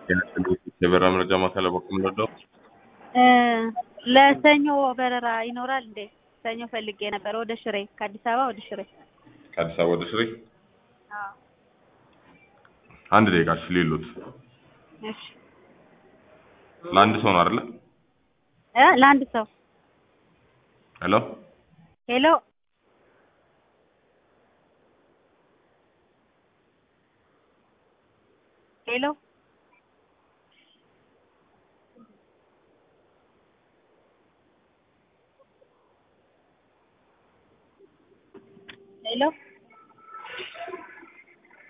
የበረራ መረጃ ማዕከል በኩል ነው። ለሰኞ በረራ ይኖራል እንዴ? ሰኞ ፈልጌ ነበር ወደ ሽሬ ከአዲስ አበባ ወደ ሽሬ። ከአዲስ አበባ ወደ ሽሬ አዎ። አንድ ደቂቃ ሊሉት እሺ። ለአንድ ሰው ነው አይደል? ለአንድ ሰው። ሄሎ ሄሎ ሄሎ ሄሎ